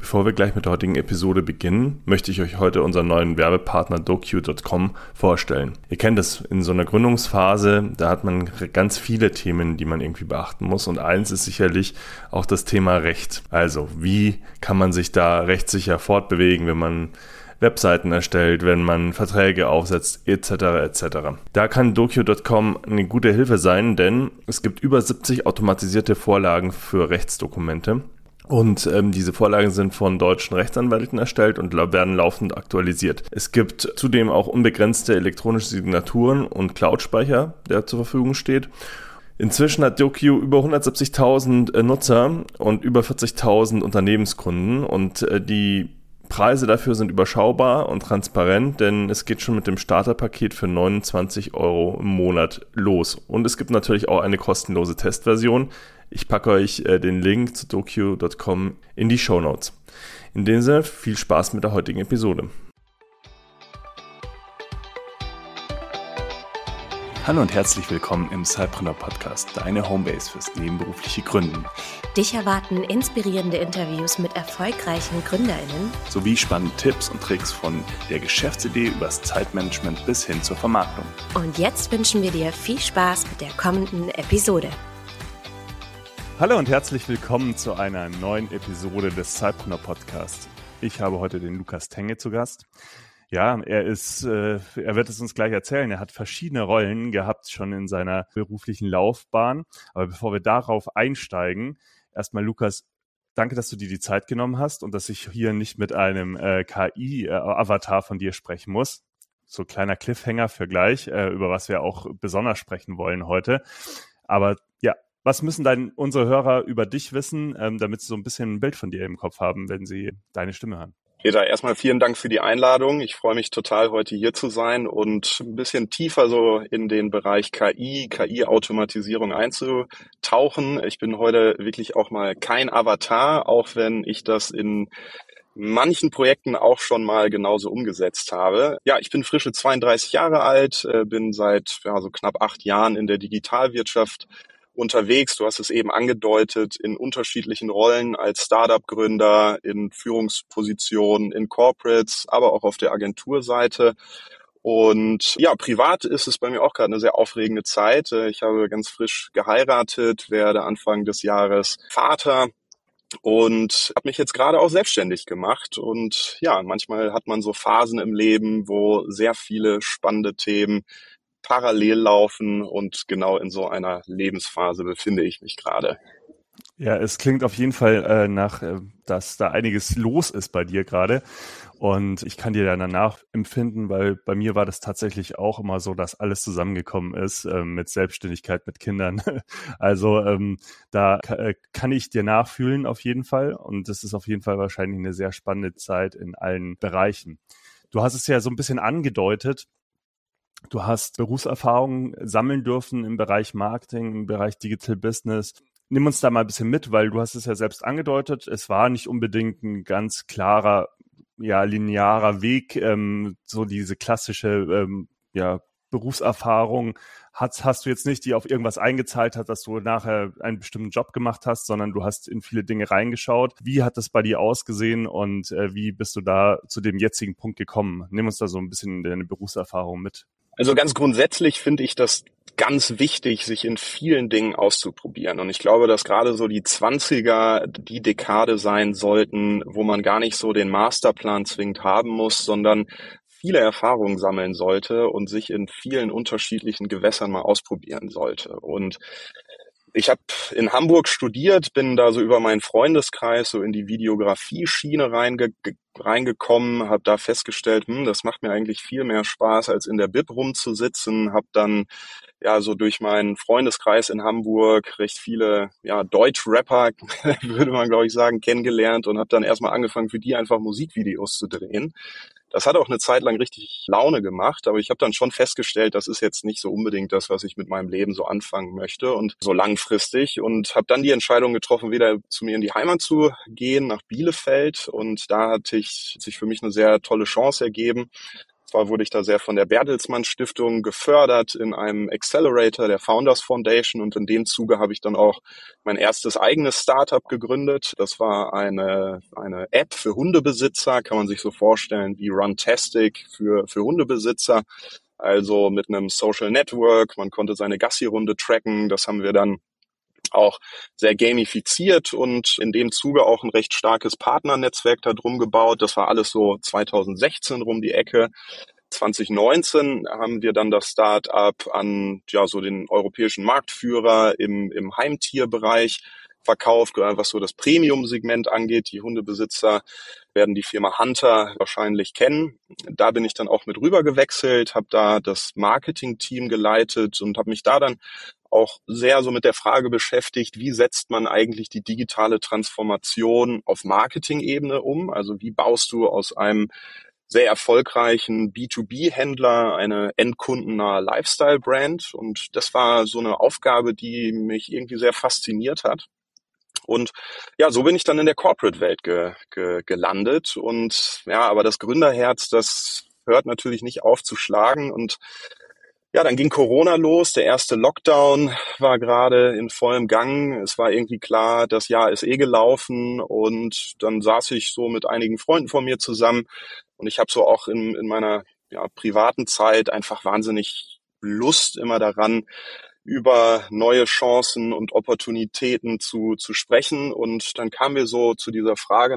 Bevor wir gleich mit der heutigen Episode beginnen, möchte ich euch heute unseren neuen Werbepartner docu.com vorstellen. Ihr kennt es, in so einer Gründungsphase, da hat man ganz viele Themen, die man irgendwie beachten muss, und eins ist sicherlich auch das Thema Recht. Also, wie kann man sich da rechtssicher fortbewegen, wenn man Webseiten erstellt, wenn man Verträge aufsetzt, etc. etc. Da kann docu.com eine gute Hilfe sein, denn es gibt über 70 automatisierte Vorlagen für Rechtsdokumente. Und diese Vorlagen sind von deutschen Rechtsanwälten erstellt und werden laufend aktualisiert. Es gibt zudem auch unbegrenzte elektronische Signaturen und Cloud-Speicher, der zur Verfügung steht. Inzwischen hat Docu über 170.000 Nutzer und über 40.000 Unternehmenskunden, und die Preise dafür sind überschaubar und transparent, denn es geht schon mit dem Starterpaket für 29 € im Monat los. Und es gibt natürlich auch eine kostenlose Testversion. Ich packe euch den Link zu docu.com in die Shownotes. In dem Sinne, viel Spaß mit der heutigen Episode. Hallo und herzlich willkommen im Cypreneur Podcast, deine Homebase fürs nebenberufliche Gründen. Dich erwarten inspirierende Interviews mit erfolgreichen GründerInnen sowie spannende Tipps und Tricks von der Geschäftsidee übers Zeitmanagement bis hin zur Vermarktung. Und jetzt wünschen wir dir viel Spaß mit der kommenden Episode. Hallo und herzlich willkommen zu einer neuen Episode des Cypreneur Podcasts. Ich habe heute den Lukas Tenge zu Gast. Ja, er wird es uns gleich erzählen. Er hat verschiedene Rollen gehabt schon in seiner beruflichen Laufbahn. Aber bevor wir darauf einsteigen, erstmal Lukas, danke, dass du dir die Zeit genommen hast und dass ich hier nicht mit einem KI-Avatar von dir sprechen muss. So kleiner Cliffhanger für gleich, über was wir auch besonders sprechen wollen heute. Aber ja, was müssen unsere Hörer über dich wissen, damit sie so ein bisschen ein Bild von dir im Kopf haben, wenn sie deine Stimme hören? Peter, erstmal vielen Dank für die Einladung. Ich freue mich total, heute hier zu sein und ein bisschen tiefer so in den Bereich KI-Automatisierung einzutauchen. Ich bin heute wirklich auch mal kein Avatar, auch wenn ich das in manchen Projekten auch schon mal genauso umgesetzt habe. Ja, ich bin frische 32 Jahre alt, bin seit so knapp 8 Jahren in der Digitalwirtschaft unterwegs. Du hast es eben angedeutet, in unterschiedlichen Rollen als Startup-Gründer, in Führungspositionen, in Corporates, aber auch auf der Agenturseite. Und ja, privat ist es bei mir auch gerade eine sehr aufregende Zeit. Ich habe ganz frisch geheiratet, werde Anfang des Jahres Vater und habe mich jetzt gerade auch selbstständig gemacht. Und ja, manchmal hat man so Phasen im Leben, wo sehr viele spannende Themen parallel laufen, und genau in so einer Lebensphase befinde ich mich gerade. Ja, es klingt auf jeden Fall dass da einiges los ist bei dir gerade, und ich kann dir dann danach empfinden, weil bei mir war das tatsächlich auch immer so, dass alles zusammengekommen ist mit Selbstständigkeit, mit Kindern. Also da kann ich dir nachfühlen auf jeden Fall, und das ist auf jeden Fall wahrscheinlich eine sehr spannende Zeit in allen Bereichen. Du hast es ja so ein bisschen angedeutet. Du hast Berufserfahrung sammeln dürfen im Bereich Marketing, im Bereich Digital Business. Nimm uns da mal ein bisschen mit, weil du hast es ja selbst angedeutet. Es war nicht unbedingt ein ganz klarer, linearer Weg, so diese klassische, Berufserfahrung hast du jetzt nicht, die auf irgendwas eingezahlt hat, dass du nachher einen bestimmten Job gemacht hast, sondern du hast in viele Dinge reingeschaut. Wie hat das bei dir ausgesehen und wie bist du da zu dem jetzigen Punkt gekommen? Nimm uns da so ein bisschen deine Berufserfahrung mit. Also ganz grundsätzlich finde ich das ganz wichtig, sich in vielen Dingen auszuprobieren. Und ich glaube, dass gerade so die 20er die Dekade sein sollten, wo man gar nicht so den Masterplan zwingend haben muss, sondern viele Erfahrungen sammeln sollte und sich in vielen unterschiedlichen Gewässern mal ausprobieren sollte. Und ich habe in Hamburg studiert, bin da so über meinen Freundeskreis so in die Videografie-Schiene reingekommen, habe da festgestellt, das macht mir eigentlich viel mehr Spaß, als in der Bib rumzusitzen. Habe dann so durch meinen Freundeskreis in Hamburg recht viele Deutsch-Rapper, würde man glaube ich sagen, kennengelernt und habe dann erstmal angefangen, für die einfach Musikvideos zu drehen. Das hat auch eine Zeit lang richtig Laune gemacht, aber ich habe dann schon festgestellt, das ist jetzt nicht so unbedingt das, was ich mit meinem Leben so anfangen möchte und so langfristig, und habe dann die Entscheidung getroffen, wieder zu mir in die Heimat zu gehen, nach Bielefeld, und da sich für mich eine sehr tolle Chance ergeben, Zwar wurde ich da sehr von der Bertelsmann Stiftung gefördert in einem Accelerator der Founders Foundation und in dem Zuge habe ich dann auch mein erstes eigenes Startup gegründet. Das war eine App für Hundebesitzer, kann man sich so vorstellen wie Runtastic für Hundebesitzer. Also mit einem Social Network, man konnte seine Gassi-Runde tracken, das haben wir dann auch sehr gamifiziert und in dem Zuge auch ein recht starkes Partnernetzwerk da drum gebaut. Das war alles so 2016 rum die Ecke. 2019 haben wir dann das Start-up an so den europäischen Marktführer im Heimtierbereich verkauft, was so das Premium-Segment angeht. Die Hundebesitzer werden die Firma Hunter wahrscheinlich kennen. Da bin ich dann auch mit rüber gewechselt, habe da das Marketing-Team geleitet und habe mich da dann auch sehr so mit der Frage beschäftigt, wie setzt man eigentlich die digitale Transformation auf Marketing-Ebene um? Also wie baust du aus einem sehr erfolgreichen B2B-Händler eine endkundennahe Lifestyle-Brand? Und das war so eine Aufgabe, die mich irgendwie sehr fasziniert hat. Und ja, so bin ich dann in der Corporate-Welt gelandet. Und ja, aber das Gründerherz, das hört natürlich nicht auf zu schlagen. Und ja, dann ging Corona los. Der erste Lockdown war gerade in vollem Gang. Es war irgendwie klar, das Jahr ist gelaufen. Und dann saß ich so mit einigen Freunden von mir zusammen. Und ich habe so auch in meiner privaten Zeit einfach wahnsinnig Lust immer daran, über neue Chancen und Opportunitäten zu sprechen. Und dann kamen wir so zu dieser Frage,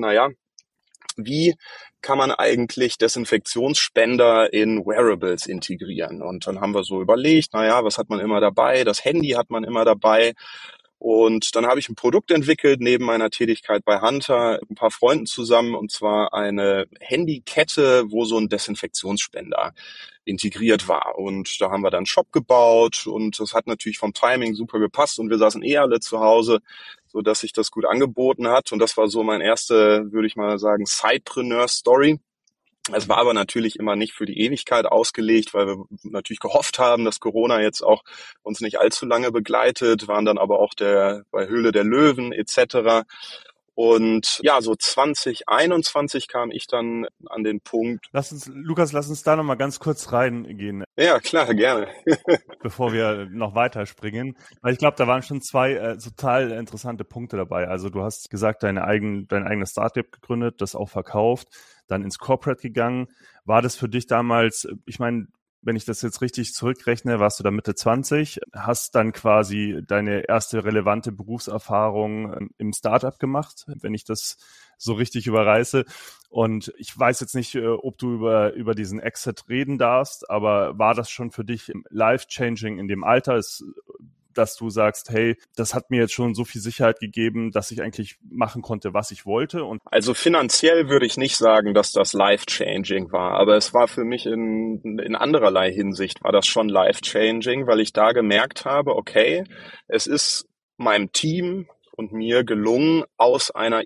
wie kann man eigentlich Desinfektionsspender in Wearables integrieren? Und dann haben wir so überlegt, was hat man immer dabei? Das Handy hat man immer dabei. Und dann habe ich ein Produkt entwickelt, neben meiner Tätigkeit bei Hunter, ein paar Freunden zusammen, und zwar eine Handykette, wo so ein Desinfektionsspender integriert war. Und da haben wir dann einen Shop gebaut und das hat natürlich vom Timing super gepasst und wir saßen alle zu Hause, so dass sich das gut angeboten hat. Und das war so mein erste, würde ich mal sagen, Sidepreneur-Story. Es war aber natürlich immer nicht für die Ewigkeit ausgelegt, weil wir natürlich gehofft haben, dass Corona jetzt auch uns nicht allzu lange begleitet, waren dann aber auch bei Höhle der Löwen etc. Und ja, so 2021 kam ich dann an den Punkt. Lukas, lass uns da nochmal ganz kurz reingehen. Ja, klar, gerne. Bevor wir noch weiterspringen. Weil ich glaube, da waren schon zwei total interessante Punkte dabei. Also du hast gesagt, dein eigenes Startup gegründet, das auch verkauft, dann ins Corporate gegangen. War das für dich damals, ich meine, wenn ich das jetzt richtig zurückrechne, warst du da Mitte 20, hast dann quasi deine erste relevante Berufserfahrung im Startup gemacht, wenn ich das so richtig überreiße. Und ich weiß jetzt nicht, ob du über diesen Exit reden darfst, aber war das schon für dich life-changing in dem Alter, dass du sagst, hey, das hat mir jetzt schon so viel Sicherheit gegeben, dass ich eigentlich machen konnte, was ich wollte? Und also finanziell würde ich nicht sagen, dass das life-changing war, aber es war für mich in andererlei Hinsicht war das schon life-changing, weil ich da gemerkt habe, okay, es ist meinem Team und mir gelungen, aus einer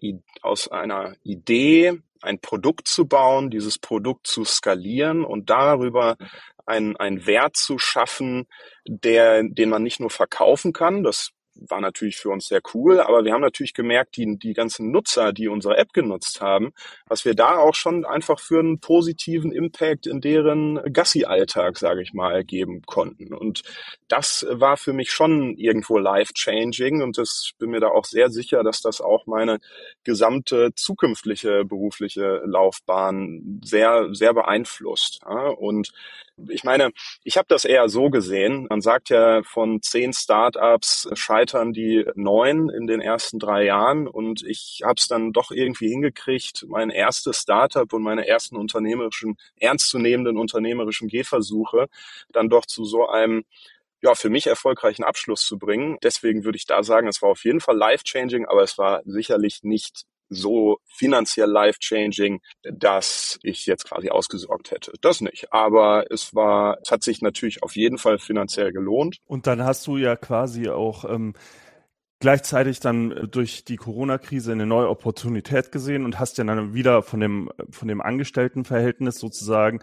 Idee ein Produkt zu bauen, dieses Produkt zu skalieren und darüber einen Wert zu schaffen, den man nicht nur verkaufen kann. Das war natürlich für uns sehr cool, aber wir haben natürlich gemerkt, die ganzen Nutzer, die unsere App genutzt haben, was wir da auch schon einfach für einen positiven Impact in deren Gassi-Alltag, sage ich mal, geben konnten. Und das war für mich schon irgendwo life-changing und ich bin mir da auch sehr sicher, dass das auch meine gesamte zukünftige berufliche Laufbahn sehr, sehr beeinflusst. Ja? Und ich meine, ich habe das eher so gesehen. Man sagt ja, von 10 Startups scheitern die 9 in den ersten 3 Jahren. Und ich habe es dann doch irgendwie hingekriegt, mein erstes Startup und meine ersten ernstzunehmenden unternehmerischen Gehversuche dann doch zu so einem für mich erfolgreichen Abschluss zu bringen. Deswegen würde ich da sagen, es war auf jeden Fall life-changing, aber es war sicherlich nicht so finanziell life-changing, dass ich jetzt quasi ausgesorgt hätte. Das nicht. Aber es hat sich natürlich auf jeden Fall finanziell gelohnt. Und dann hast du ja quasi auch gleichzeitig dann durch die Corona-Krise eine neue Opportunität gesehen und hast ja dann wieder von dem Angestelltenverhältnis sozusagen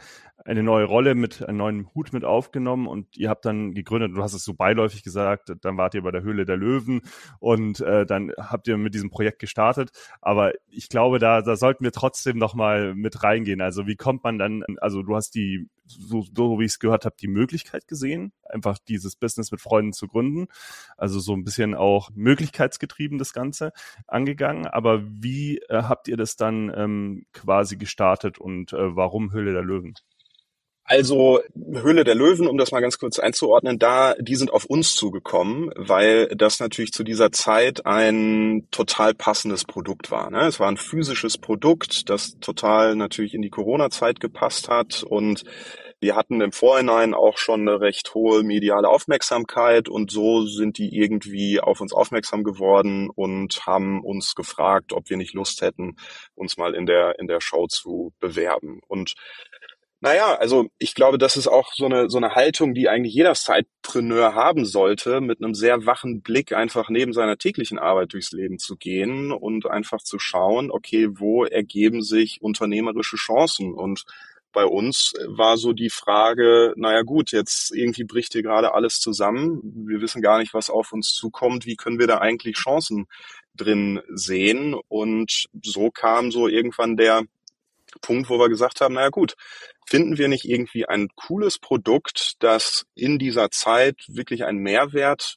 eine neue Rolle mit einem neuen Hut mit aufgenommen und ihr habt dann gegründet, du hast es so beiläufig gesagt, dann wart ihr bei der Höhle der Löwen und dann habt ihr mit diesem Projekt gestartet. Aber ich glaube, da sollten wir trotzdem nochmal mit reingehen. Also wie kommt man dann, also du hast so wie ich es gehört habe, die Möglichkeit gesehen, einfach dieses Business mit Freunden zu gründen. Also so ein bisschen auch möglichkeitsgetrieben das Ganze angegangen. Aber wie habt ihr das dann quasi gestartet und warum Höhle der Löwen? Also Höhle der Löwen, um das mal ganz kurz einzuordnen, die sind auf uns zugekommen, weil das natürlich zu dieser Zeit ein total passendes Produkt war. Ne? Es war ein physisches Produkt, das total natürlich in die Corona-Zeit gepasst hat und wir hatten im Vorhinein auch schon eine recht hohe mediale Aufmerksamkeit und so sind die irgendwie auf uns aufmerksam geworden und haben uns gefragt, ob wir nicht Lust hätten, uns mal in der Show zu bewerben. Und naja, also ich glaube, das ist auch so eine Haltung, die eigentlich jeder Sidepreneur haben sollte, mit einem sehr wachen Blick einfach neben seiner täglichen Arbeit durchs Leben zu gehen und einfach zu schauen, okay, wo ergeben sich unternehmerische Chancen? Und bei uns war so die Frage, naja gut, jetzt irgendwie bricht hier gerade alles zusammen. Wir wissen gar nicht, was auf uns zukommt. Wie können wir da eigentlich Chancen drin sehen? Und so kam so irgendwann der Punkt, wo wir gesagt haben, naja gut, finden wir nicht irgendwie ein cooles Produkt, das in dieser Zeit wirklich einen Mehrwert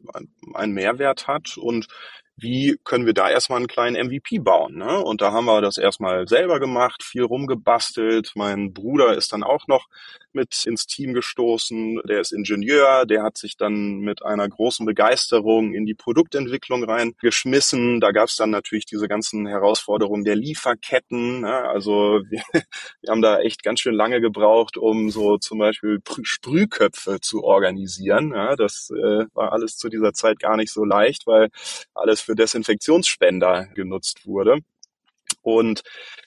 hat und wie können wir da erstmal einen kleinen MVP bauen, ne? Und da haben wir das erstmal selber gemacht, viel rumgebastelt. Mein Bruder ist dann auch noch mit ins Team gestoßen. Der ist Ingenieur, der hat sich dann mit einer großen Begeisterung in die Produktentwicklung reingeschmissen. Da gab es dann natürlich diese ganzen Herausforderungen der Lieferketten, ne? Also wir haben da echt ganz schön lange gebraucht, um so zum Beispiel Sprühköpfe zu organisieren. Ja, das war alles zu dieser Zeit gar nicht so leicht, weil alles für Desinfektionsspender genutzt wurde. Und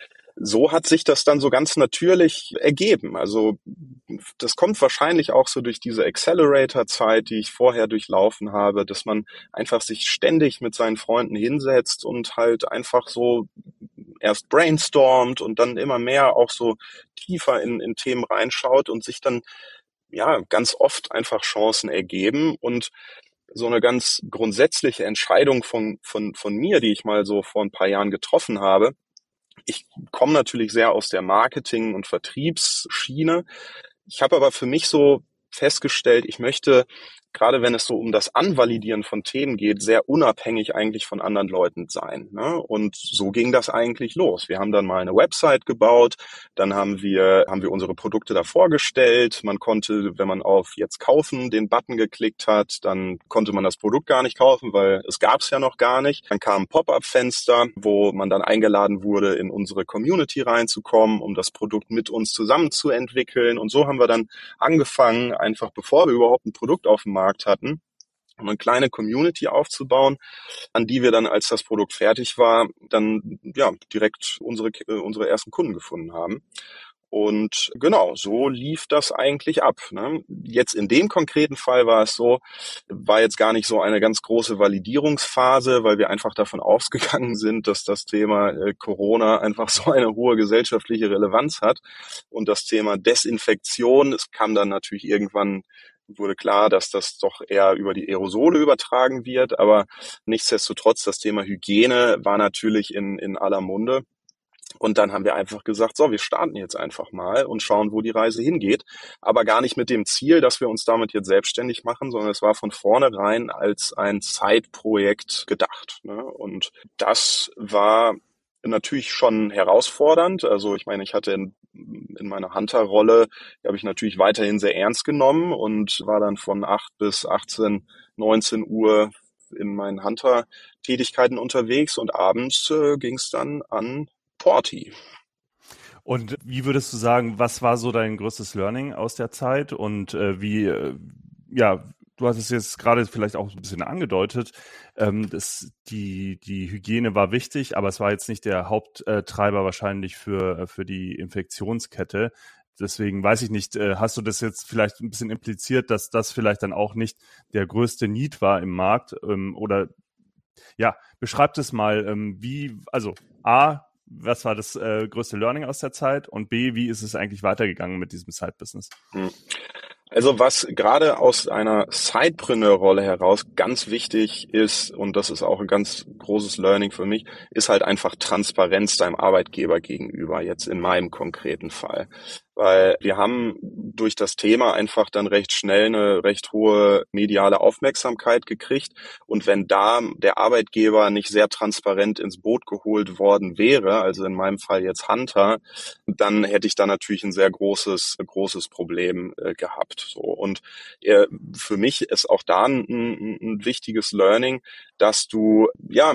so hat sich das dann so ganz natürlich ergeben. Also das kommt wahrscheinlich auch so durch diese Accelerator-Zeit, die ich vorher durchlaufen habe, dass man einfach sich ständig mit seinen Freunden hinsetzt und halt einfach so erst brainstormt und dann immer mehr auch so tiefer in Themen reinschaut und sich dann ja ganz oft einfach Chancen ergeben und so eine ganz grundsätzliche Entscheidung von mir, die ich mal so vor ein paar Jahren getroffen habe. Ich komme natürlich sehr aus der Marketing- und Vertriebsschiene. Ich habe aber für mich so festgestellt, ich möchte, gerade wenn es so um das Anvalidieren von Themen geht, sehr unabhängig eigentlich von anderen Leuten sein, ne? Und so ging das eigentlich los. Wir haben dann mal eine Website gebaut, dann haben wir unsere Produkte da vorgestellt. Man konnte, wenn man auf Jetzt kaufen den Button geklickt hat, dann konnte man das Produkt gar nicht kaufen, weil es gab es ja noch gar nicht. Dann kam ein Pop-up-Fenster, wo man dann eingeladen wurde, in unsere Community reinzukommen, um das Produkt mit uns zusammen zu entwickeln. Und so haben wir dann angefangen, einfach bevor wir überhaupt ein Produkt auf dem Markt hatten, eine kleine Community aufzubauen, an die wir dann, als das Produkt fertig war, dann ja direkt unsere ersten Kunden gefunden haben. Und genau, so lief das eigentlich ab, ne? Jetzt in dem konkreten Fall war es so, war jetzt gar nicht so eine ganz große Validierungsphase, weil wir einfach davon ausgegangen sind, dass das Thema Corona einfach so eine hohe gesellschaftliche Relevanz hat. Und das Thema Desinfektion, es kam dann natürlich irgendwann, wurde klar, dass das doch eher über die Aerosole übertragen wird. Aber nichtsdestotrotz, das Thema Hygiene war natürlich in aller Munde. Und dann haben wir einfach gesagt, so, wir starten jetzt einfach mal und schauen, wo die Reise hingeht. Aber gar nicht mit dem Ziel, dass wir uns damit jetzt selbstständig machen, sondern es war von vornherein als ein Zeitprojekt gedacht, ne? Und das war natürlich schon herausfordernd. Also ich meine, ich hatte in meiner Hunter-Rolle, die habe ich natürlich weiterhin sehr ernst genommen und war dann von 8 bis 18, 19 Uhr in meinen Hunter-Tätigkeiten unterwegs und abends ging es dann an Porti. Und wie würdest du sagen, was war so dein größtes Learning aus der Zeit und ja, du hast es jetzt gerade vielleicht auch ein bisschen angedeutet, die Hygiene war wichtig, aber es war jetzt nicht der Haupttreiber wahrscheinlich für die Infektionskette. Deswegen weiß ich nicht, hast du das jetzt vielleicht ein bisschen impliziert, dass das vielleicht dann auch nicht der größte Need war im Markt oder ja, beschreibt es mal, also A, was war das größte Learning aus der Zeit? Und B, wie ist es eigentlich weitergegangen mit diesem Side-Business? Also was gerade aus einer Sidepreneur-Rolle heraus ganz wichtig ist, und das ist auch ein ganz großes Learning für mich, ist halt einfach Transparenz deinem Arbeitgeber gegenüber, jetzt in meinem konkreten Fall. Weil wir haben durch das Thema einfach dann recht schnell eine recht hohe mediale Aufmerksamkeit gekriegt. Und wenn da der Arbeitgeber nicht sehr transparent ins Boot geholt worden wäre, also in meinem Fall jetzt Hunter, dann hätte ich da natürlich ein sehr großes Problem gehabt. So. Und für mich ist auch da ein wichtiges Learning, dass du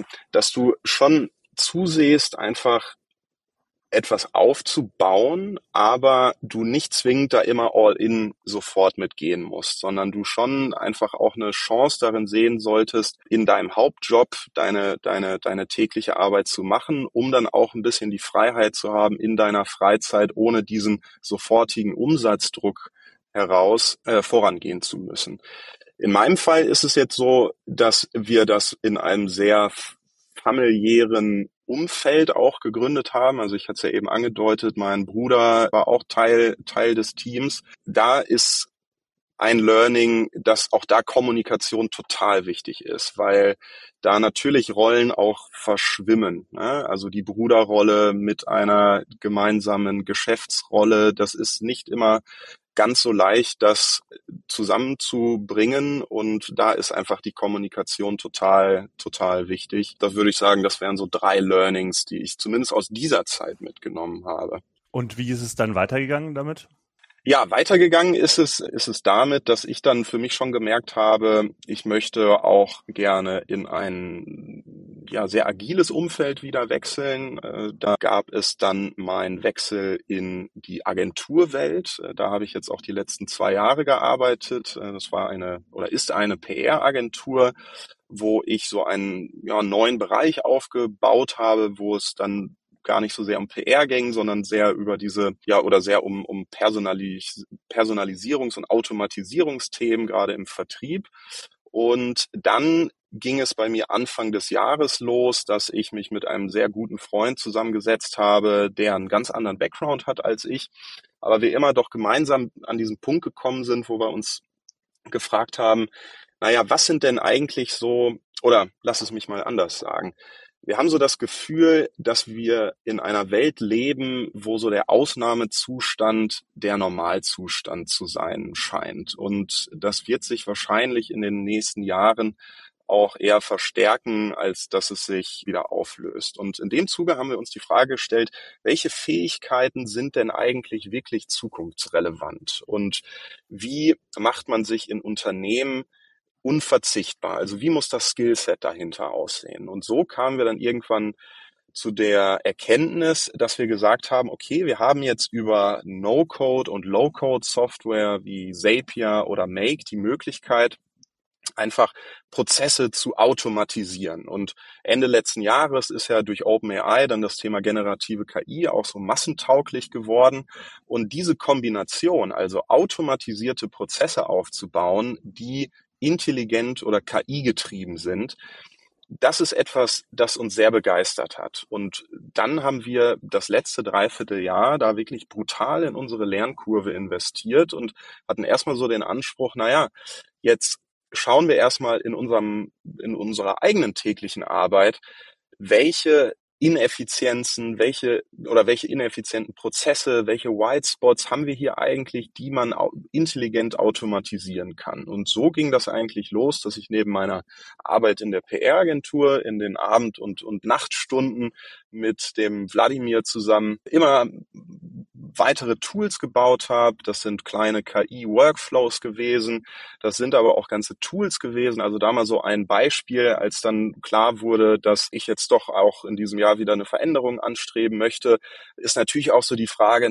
schon zusehst, einfach etwas aufzubauen, aber du nicht zwingend da immer all in sofort mitgehen musst, sondern du schon einfach auch eine Chance darin sehen solltest, in deinem Hauptjob deine tägliche Arbeit zu machen, um dann auch ein bisschen die Freiheit zu haben, in deiner Freizeit ohne diesen sofortigen Umsatzdruck heraus vorangehen zu müssen. In meinem Fall ist es jetzt so, dass wir das in einem sehr familiären Umfeld auch gegründet haben. Also ich hatte es ja eben angedeutet, mein Bruder war auch Teil des Teams. Da ist ein Learning, dass auch da Kommunikation total wichtig ist, weil da natürlich Rollen auch verschwimmen, ne? Also die Bruderrolle mit einer gemeinsamen Geschäftsrolle, das ist nicht immer ganz so leicht, das zusammenzubringen, und da ist einfach die Kommunikation total wichtig. Da würde ich sagen, das wären so 3 Learnings, die ich zumindest aus dieser Zeit mitgenommen habe. Und wie ist es dann weitergegangen damit? Ja, weitergegangen ist es damit, dass ich dann für mich schon gemerkt habe, ich möchte auch gerne in ein sehr agiles Umfeld wieder wechseln. Da gab es dann meinen Wechsel in die Agenturwelt. Da habe ich jetzt auch die letzten 2 Jahre gearbeitet. Das war ist eine PR-Agentur, wo ich so einen neuen Bereich aufgebaut habe, wo es dann gar nicht so sehr um PR ging, sondern sehr über sehr um Personalisierungs- und Automatisierungsthemen, gerade im Vertrieb. Und dann ging es bei mir Anfang des Jahres los, dass ich mich mit einem sehr guten Freund zusammengesetzt habe, der einen ganz anderen Background hat als ich, aber wir immer doch gemeinsam an diesen Punkt gekommen sind, wo wir uns gefragt haben, was sind denn eigentlich so, oder lass es mich mal anders sagen. Wir haben so das Gefühl, dass wir in einer Welt leben, wo so der Ausnahmezustand der Normalzustand zu sein scheint. Und das wird sich wahrscheinlich in den nächsten Jahren auch eher verstärken, als dass es sich wieder auflöst. Und in dem Zuge haben wir uns die Frage gestellt, welche Fähigkeiten sind denn eigentlich wirklich zukunftsrelevant? Und wie macht man sich in Unternehmen unverzichtbar? Also wie muss das Skillset dahinter aussehen? Und so kamen wir dann irgendwann zu der Erkenntnis, dass wir gesagt haben, okay, wir haben jetzt über No-Code und Low-Code-Software wie Zapier oder Make die Möglichkeit, einfach Prozesse zu automatisieren. Und Ende letzten Jahres ist ja durch OpenAI dann das Thema generative KI auch so massentauglich geworden. Und diese Kombination, also automatisierte Prozesse aufzubauen, die intelligent oder KI-getrieben sind, das ist etwas, das uns sehr begeistert hat. Und dann haben wir das letzte Dreivierteljahr da wirklich brutal in unsere Lernkurve investiert und hatten erstmal so den Anspruch, jetzt schauen wir erstmal in unserer eigenen täglichen Arbeit, welche Ineffizienzen, welche ineffizienten Prozesse, welche White Spots haben wir hier eigentlich, die man intelligent automatisieren kann. Und so ging das eigentlich los, dass ich neben meiner Arbeit in der PR-Agentur in den Abend- und Nachtstunden mit dem Wladimir zusammen immer weitere Tools gebaut habe. Das sind kleine KI-Workflows gewesen. Das sind aber auch ganze Tools gewesen. Also da mal so ein Beispiel, als dann klar wurde, dass ich jetzt doch auch in diesem Jahr wieder eine Veränderung anstreben möchte, ist natürlich auch so die Frage,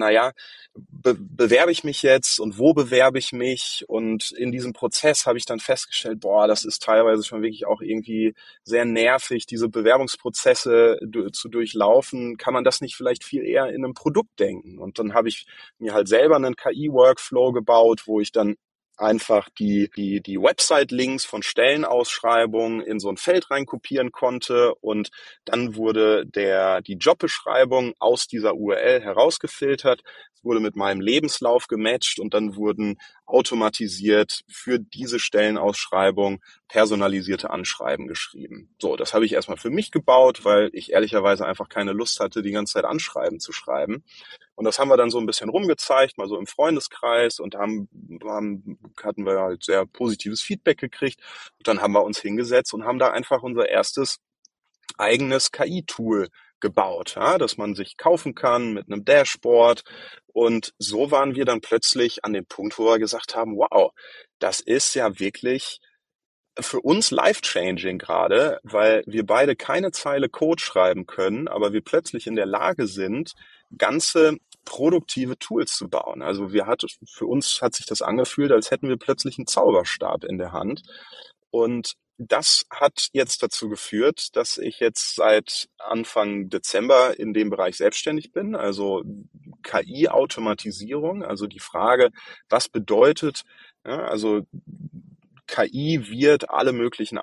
bewerbe ich mich jetzt und wo bewerbe ich mich? Und in diesem Prozess habe ich dann festgestellt, das ist teilweise schon wirklich auch irgendwie sehr nervig, diese Bewerbungsprozesse zu durchlaufen. Kann man das nicht vielleicht viel eher in einem Produkt denken? Und dann habe ich mir halt selber einen KI-Workflow gebaut, wo ich dann einfach die Website-Links von Stellenausschreibungen in so ein Feld reinkopieren konnte und dann wurde die Jobbeschreibung aus dieser URL herausgefiltert, es wurde mit meinem Lebenslauf gematcht und dann wurden automatisiert für diese Stellenausschreibung personalisierte Anschreiben geschrieben. So, das habe ich erstmal für mich gebaut, weil ich ehrlicherweise einfach keine Lust hatte, die ganze Zeit Anschreiben zu schreiben. Und das haben wir dann so ein bisschen rumgezeigt, mal so im Freundeskreis und hatten wir halt sehr positives Feedback gekriegt. Und dann haben wir uns hingesetzt und haben da einfach unser erstes eigenes KI-Tool gebaut, ja, das man sich kaufen kann mit einem Dashboard. Und so waren wir dann plötzlich an dem Punkt, wo wir gesagt haben, wow, das ist ja wirklich für uns life-changing gerade, weil wir beide keine Zeile Code schreiben können, aber wir plötzlich in der Lage sind, ganze produktive Tools zu bauen. Also für uns hat sich das angefühlt, als hätten wir plötzlich einen Zauberstab in der Hand. Und das hat jetzt dazu geführt, dass ich jetzt seit Anfang Dezember in dem Bereich selbstständig bin, also KI-Automatisierung, also die Frage, was bedeutet, ja, also KI wird alle möglichen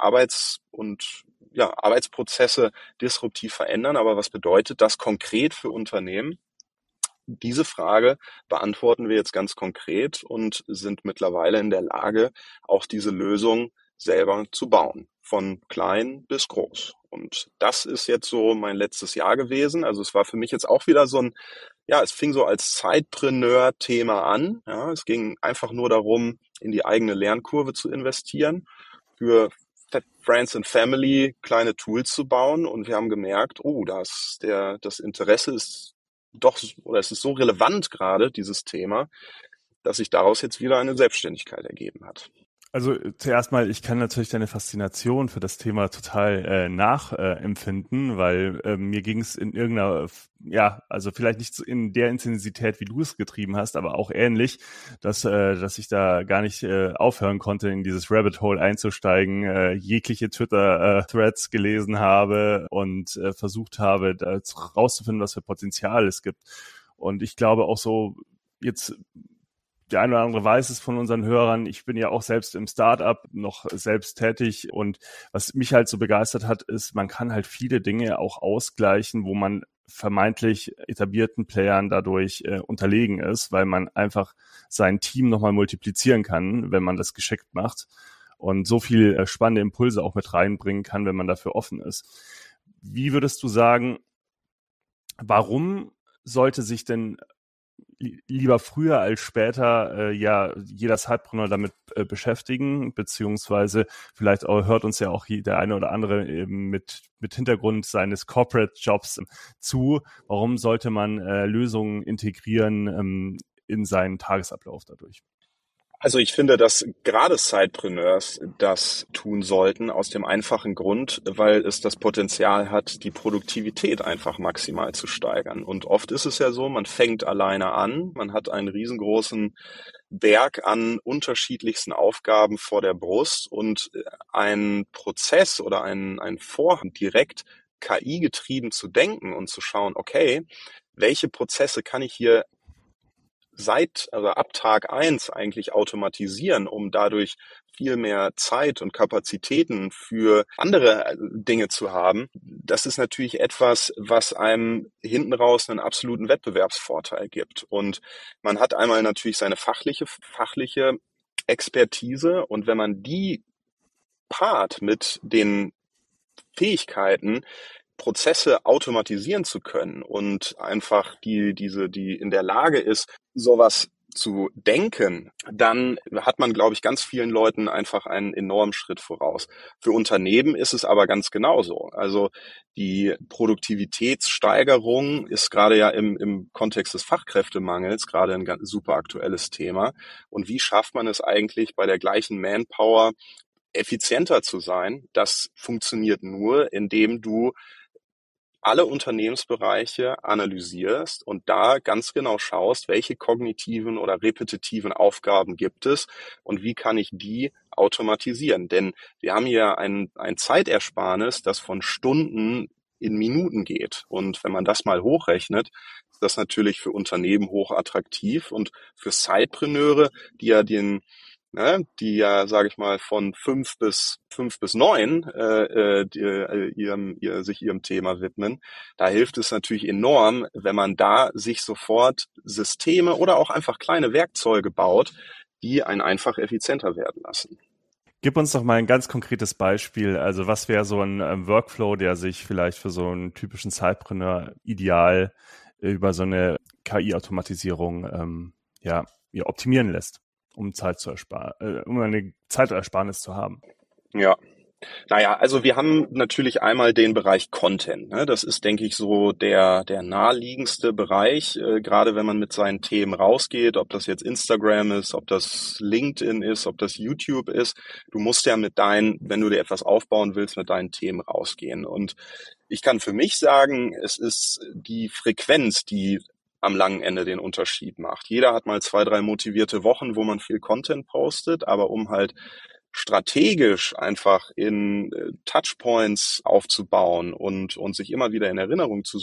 Arbeitsprozesse disruptiv verändern, aber was bedeutet das konkret für Unternehmen? Diese Frage beantworten wir jetzt ganz konkret und sind mittlerweile in der Lage, auch diese Lösung selber zu bauen, von klein bis groß. Und das ist jetzt so mein letztes Jahr gewesen. Also es war für mich jetzt auch wieder es fing so als Zeitpreneur-Thema an. Ja, es ging einfach nur darum, in die eigene Lernkurve zu investieren, für Friends and Family kleine Tools zu bauen. Und wir haben gemerkt, das Interesse ist es ist so relevant gerade, dieses Thema, dass sich daraus jetzt wieder eine Selbstständigkeit ergeben hat. Also zuerst mal, ich kann natürlich deine Faszination für das Thema total nachempfinden, weil mir ging es in irgendeiner, also vielleicht nicht in der Intensität, wie du es getrieben hast, aber auch ähnlich, dass ich da gar nicht aufhören konnte, in dieses Rabbit Hole einzusteigen, jegliche Twitter-Threads gelesen habe und versucht habe, da rauszufinden, was für Potenzial es gibt. Und ich glaube auch so, jetzt der eine oder andere weiß es von unseren Hörern. Ich bin ja auch selbst im Startup noch selbst tätig und was mich halt so begeistert hat, ist, man kann halt viele Dinge auch ausgleichen, wo man vermeintlich etablierten Playern dadurch unterlegen ist, weil man einfach sein Team nochmal multiplizieren kann, wenn man das geschickt macht und so viel spannende Impulse auch mit reinbringen kann, wenn man dafür offen ist. Wie würdest du sagen, warum sollte sich denn lieber früher als später jeder Sidepreneur damit beschäftigen, beziehungsweise vielleicht hört uns ja auch der eine oder andere eben mit Hintergrund seines Corporate-Jobs zu. Warum sollte man Lösungen integrieren in seinen Tagesablauf dadurch? Also ich finde, dass gerade Sidepreneurs das tun sollten aus dem einfachen Grund, weil es das Potenzial hat, die Produktivität einfach maximal zu steigern. Und oft ist es ja so, man fängt alleine an, man hat einen riesengroßen Berg an unterschiedlichsten Aufgaben vor der Brust und ein Prozess oder ein Vorhaben direkt KI-getrieben zu denken und zu schauen, okay, welche Prozesse kann ich hier ab Tag 1 eigentlich automatisieren, um dadurch viel mehr Zeit und Kapazitäten für andere Dinge zu haben. Das ist natürlich etwas, was einem hinten raus einen absoluten Wettbewerbsvorteil gibt. Und man hat einmal natürlich seine fachliche Expertise und wenn man die paart mit den Fähigkeiten, Prozesse automatisieren zu können und einfach die in der Lage ist, sowas zu denken, dann hat man, glaube ich, ganz vielen Leuten einfach einen enormen Schritt voraus. Für Unternehmen ist es aber ganz genauso. Also die Produktivitätssteigerung ist gerade ja im Kontext des Fachkräftemangels gerade ein ganz super aktuelles Thema. Und wie schafft man es eigentlich bei der gleichen Manpower effizienter zu sein? Das funktioniert nur, indem du alle Unternehmensbereiche analysierst und da ganz genau schaust, welche kognitiven oder repetitiven Aufgaben gibt es und wie kann ich die automatisieren. Denn wir haben hier ein Zeitersparnis, das von Stunden in Minuten geht. Und wenn man das mal hochrechnet, ist das natürlich für Unternehmen hoch attraktiv und für Sidepreneure, die ja ne, die ja, sage ich mal, von 5 bis 9 sich ihrem Thema widmen. Da hilft es natürlich enorm, wenn man da sich sofort Systeme oder auch einfach kleine Werkzeuge baut, die einen einfach effizienter werden lassen. Gib uns doch mal ein ganz konkretes Beispiel. Also was wäre so ein Workflow, der sich vielleicht für so einen typischen Zeitpreneur ideal über so eine KI-Automatisierung optimieren lässt, um Zeit zu ersparen, um eine Zeitersparnis zu haben? Ja. Naja, also wir haben natürlich einmal den Bereich Content. Ne? Das ist, denke ich, so der naheliegendste Bereich, gerade wenn man mit seinen Themen rausgeht, ob das jetzt Instagram ist, ob das LinkedIn ist, ob das YouTube ist. Du musst ja wenn du dir etwas aufbauen willst, mit deinen Themen rausgehen. Und ich kann für mich sagen, es ist die Frequenz, die am langen Ende den Unterschied macht. Jeder hat mal 2, 3 motivierte Wochen, wo man viel Content postet, aber um halt strategisch einfach in Touchpoints aufzubauen und sich immer wieder in Erinnerung zu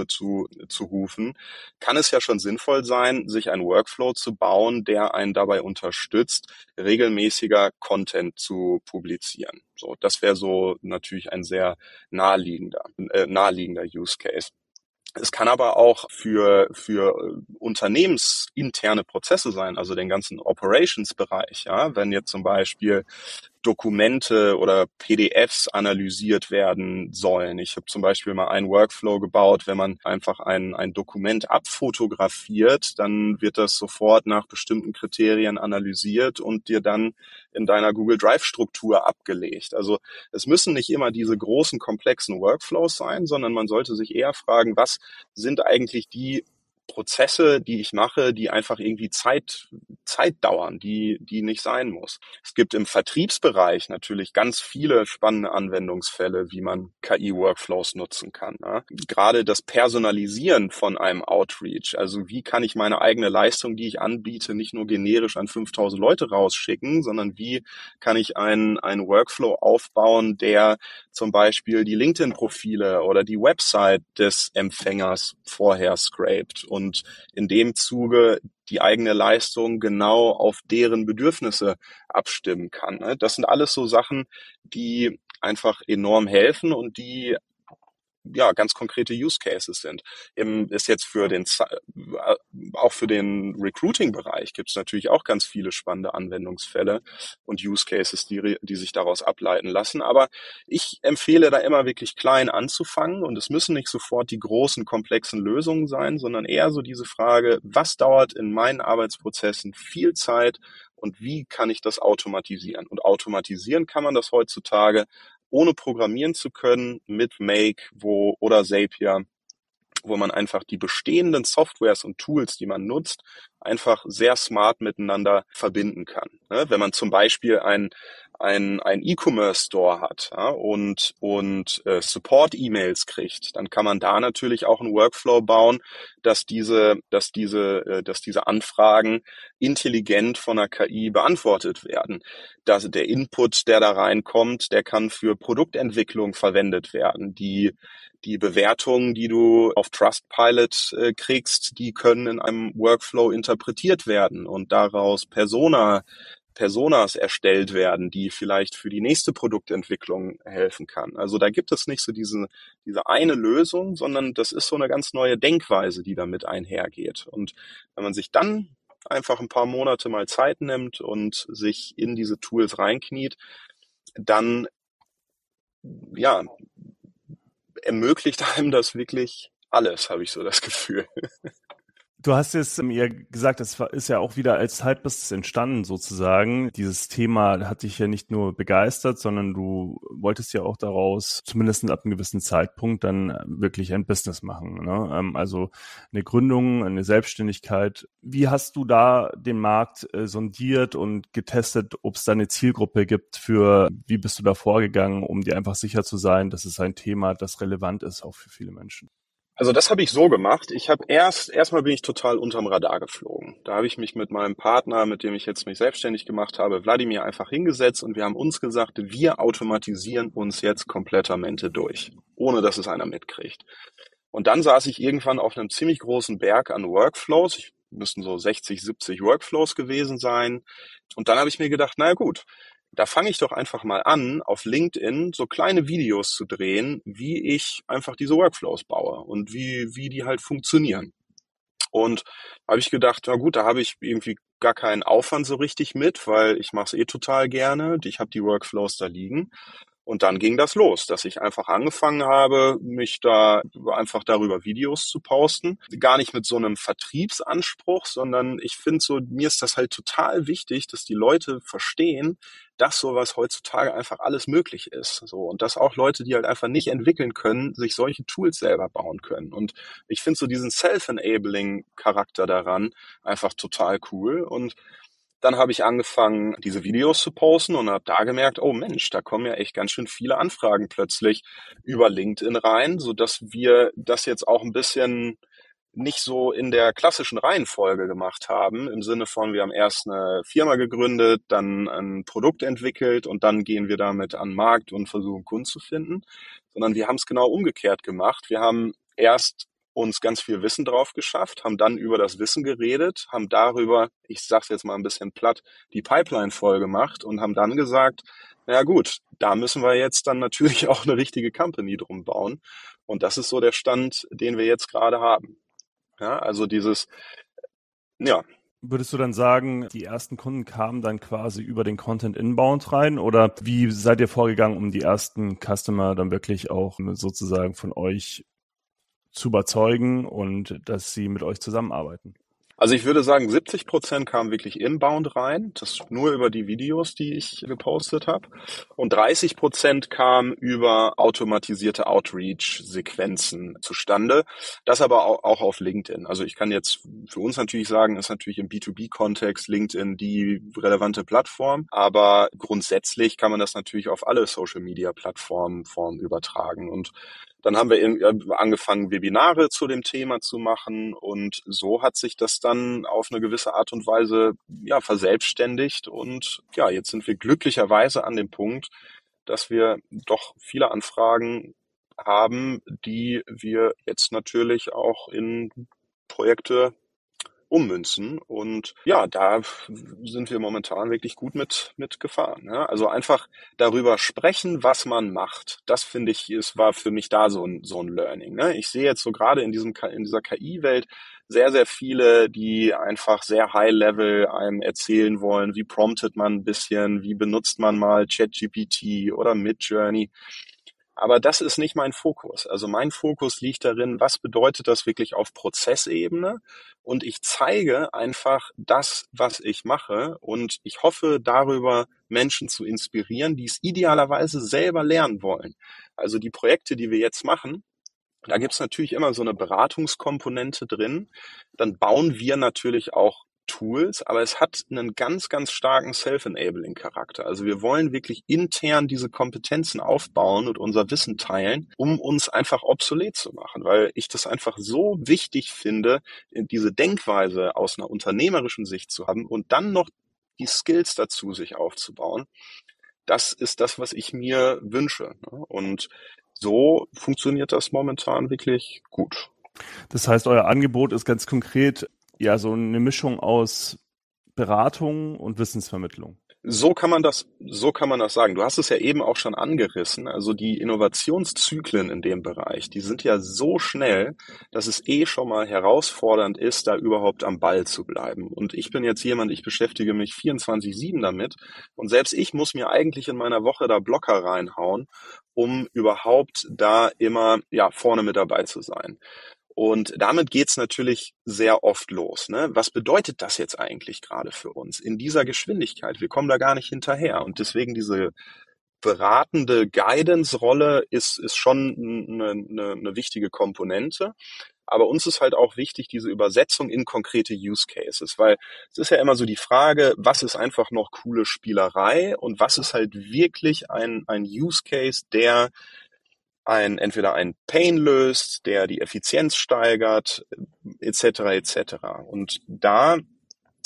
rufen, kann es ja schon sinnvoll sein, sich einen Workflow zu bauen, der einen dabei unterstützt, regelmäßiger Content zu publizieren. So, das wäre so natürlich ein sehr naheliegender Use Case. Es kann aber auch für unternehmensinterne Prozesse sein, also den ganzen Operations-Bereich. Ja, wenn jetzt zum Beispiel Dokumente oder PDFs analysiert werden sollen. Ich habe zum Beispiel mal einen Workflow gebaut, wenn man einfach ein Dokument abfotografiert, dann wird das sofort nach bestimmten Kriterien analysiert und dir dann in deiner Google Drive-Struktur abgelegt. Also es müssen nicht immer diese großen, komplexen Workflows sein, sondern man sollte sich eher fragen, was sind eigentlich die Prozesse, die ich mache, die einfach irgendwie Zeit dauern, die nicht sein muss. Es gibt im Vertriebsbereich natürlich ganz viele spannende Anwendungsfälle, wie man KI-Workflows nutzen kann. Ne? Gerade das Personalisieren von einem Outreach, also wie kann ich meine eigene Leistung, die ich anbiete, nicht nur generisch an 5000 Leute rausschicken, sondern wie kann ich einen Workflow aufbauen, der zum Beispiel die LinkedIn-Profile oder die Website des Empfängers vorher scrapt und in dem Zuge die eigene Leistung genau auf deren Bedürfnisse abstimmen kann. Das sind alles so Sachen, die einfach enorm helfen und die ganz konkrete Use Cases sind. Ist jetzt auch für den Recruiting-Bereich gibt es natürlich auch ganz viele spannende Anwendungsfälle und Use Cases, die sich daraus ableiten lassen. Aber ich empfehle da immer wirklich klein anzufangen und es müssen nicht sofort die großen, komplexen Lösungen sein, sondern eher so diese Frage, was dauert in meinen Arbeitsprozessen viel Zeit und wie kann ich das automatisieren? Und automatisieren kann man das heutzutage ohne programmieren zu können mit Make oder Zapier, wo man einfach die bestehenden Softwares und Tools, die man nutzt, einfach sehr smart miteinander verbinden kann. Wenn man zum Beispiel ein E-Commerce-Store hat, ja, und Support-E-Mails kriegt, dann kann man da natürlich auch einen Workflow bauen, dass diese Anfragen intelligent von der KI beantwortet werden. Dass der Input, der da reinkommt, der kann für Produktentwicklung verwendet werden. Die Bewertungen, die du auf Trustpilot kriegst, die können in einem Workflow interpretiert werden und daraus Personas erstellt werden, die vielleicht für die nächste Produktentwicklung helfen kann. Also da gibt es nicht so diese eine Lösung, sondern das ist so eine ganz neue Denkweise, die damit einhergeht. Und wenn man sich dann einfach ein paar Monate mal Zeit nimmt und sich in diese Tools reinkniet, dann ermöglicht einem das wirklich alles, habe ich so das Gefühl. Du hast jetzt mir gesagt, es ist ja auch wieder als Side-Business entstanden sozusagen. Dieses Thema hat dich ja nicht nur begeistert, sondern du wolltest ja auch daraus, zumindest ab einem gewissen Zeitpunkt, dann wirklich ein Business machen. Ne? Also eine Gründung, eine Selbstständigkeit. Wie hast du da den Markt sondiert und getestet, ob es da eine Zielgruppe gibt wie bist du da vorgegangen, um dir einfach sicher zu sein, dass es ein Thema, das relevant ist, auch für viele Menschen? Also das habe ich so gemacht. Ich habe erstmal bin ich total unterm Radar geflogen. Da habe ich mich mit meinem Partner, mit dem ich jetzt mich selbstständig gemacht habe, Wladimir, einfach hingesetzt und wir haben uns gesagt, wir automatisieren uns jetzt komplettamente durch, ohne dass es einer mitkriegt. Und dann saß ich irgendwann auf einem ziemlich großen Berg an Workflows. Ich müssten so 60, 70 Workflows gewesen sein. Und dann habe ich mir gedacht, naja gut, da fange ich doch einfach mal an, auf LinkedIn so kleine Videos zu drehen, wie ich einfach diese Workflows baue und wie die halt funktionieren. Und habe ich gedacht, na gut, da habe ich irgendwie gar keinen Aufwand so richtig mit, weil ich mache es total gerne. Ich habe die Workflows da liegen. Und dann ging das los, dass ich einfach angefangen habe, mich da einfach darüber Videos zu posten. Gar nicht mit so einem Vertriebsanspruch, sondern ich finde so, mir ist das halt total wichtig, dass die Leute verstehen, dass sowas heutzutage einfach alles möglich ist. So. Und dass auch Leute, die halt einfach nicht entwickeln können, sich solche Tools selber bauen können. Und ich finde so diesen Self-Enabling-Charakter daran einfach total cool. Und dann habe ich angefangen, diese Videos zu posten und habe da gemerkt, oh Mensch, da kommen ja echt ganz schön viele Anfragen plötzlich über LinkedIn rein, so dass wir das jetzt auch ein bisschen nicht so in der klassischen Reihenfolge gemacht haben, im Sinne von, wir haben erst eine Firma gegründet, dann ein Produkt entwickelt und dann gehen wir damit an den Markt und versuchen Kunden zu finden, sondern wir haben es genau umgekehrt gemacht. Wir haben erst uns ganz viel Wissen drauf geschafft, haben dann über das Wissen geredet, haben darüber, ich sag's jetzt mal ein bisschen platt, die Pipeline voll gemacht und haben dann gesagt, na ja gut, da müssen wir jetzt dann natürlich auch eine richtige Company drum bauen. Und das ist so der Stand, den wir jetzt gerade haben. Ja, also ja. Würdest du dann sagen, die ersten Kunden kamen dann quasi über den Content Inbound rein oder wie seid ihr vorgegangen, um die ersten Customer dann wirklich auch sozusagen von euch zu überzeugen und dass sie mit euch zusammenarbeiten? Also ich würde sagen, 70% kamen wirklich inbound rein, das nur über die Videos, die ich gepostet habe. Und 30% kamen über automatisierte Outreach-Sequenzen zustande. Das aber auch auf LinkedIn. Also ich kann jetzt für uns natürlich sagen, ist natürlich im B2B-Kontext LinkedIn die relevante Plattform. Aber grundsätzlich kann man das natürlich auf alle Social-Media-Plattformen übertragen. Und dann haben wir angefangen, Webinare zu dem Thema zu machen und so hat sich das dann auf eine gewisse Art und Weise ja verselbstständigt und ja, jetzt sind wir glücklicherweise an dem Punkt, dass wir doch viele Anfragen haben, die wir jetzt natürlich auch in Projekte ummünzen. Und ja, da sind wir momentan wirklich gut mit gefahren. Ja? Also einfach darüber sprechen, was man macht. Das finde ich, war für mich da so ein Learning. Ne? Ich sehe jetzt so gerade in dieser KI-Welt sehr, sehr viele, die einfach sehr high-level einem erzählen wollen, wie promptet man ein bisschen, wie benutzt man mal ChatGPT oder Midjourney. Aber das ist nicht mein Fokus. Also mein Fokus liegt darin, was bedeutet das wirklich auf Prozessebene? Und ich zeige einfach das, was ich mache. Und ich hoffe darüber, Menschen zu inspirieren, die es idealerweise selber lernen wollen. Also die Projekte, die wir jetzt machen, da gibt's natürlich immer so eine Beratungskomponente drin. Dann bauen wir natürlich auch Tools, aber es hat einen ganz, ganz starken Self-Enabling-Charakter. Also wir wollen wirklich intern diese Kompetenzen aufbauen und unser Wissen teilen, um uns einfach obsolet zu machen, weil ich das einfach so wichtig finde, diese Denkweise aus einer unternehmerischen Sicht zu haben und dann noch die Skills dazu sich aufzubauen. Das ist das, was ich mir wünsche. Und so funktioniert das momentan wirklich gut. Das heißt, euer Angebot ist ganz konkret ja so eine Mischung aus Beratung und Wissensvermittlung. So kann man das sagen. Du hast es ja eben auch schon angerissen. Also die Innovationszyklen in dem Bereich, die sind ja so schnell, dass es schon mal herausfordernd ist, da überhaupt am Ball zu bleiben. Und ich bin jetzt jemand, ich beschäftige mich 24/7 damit. Und selbst ich muss mir eigentlich in meiner Woche da Blocker reinhauen, um überhaupt da immer, ja, vorne mit dabei zu sein. Und damit geht's natürlich sehr oft los. Ne? Was bedeutet das jetzt eigentlich gerade für uns in dieser Geschwindigkeit? Wir kommen da gar nicht hinterher. Und deswegen diese beratende Guidance-Rolle ist schon eine wichtige Komponente. Aber uns ist halt auch wichtig, diese Übersetzung in konkrete Use Cases, weil es ist ja immer so die Frage, was ist einfach noch coole Spielerei und was ist halt wirklich ein Use Case, der entweder ein Pain löst, der die Effizienz steigert, etc. etc. Und da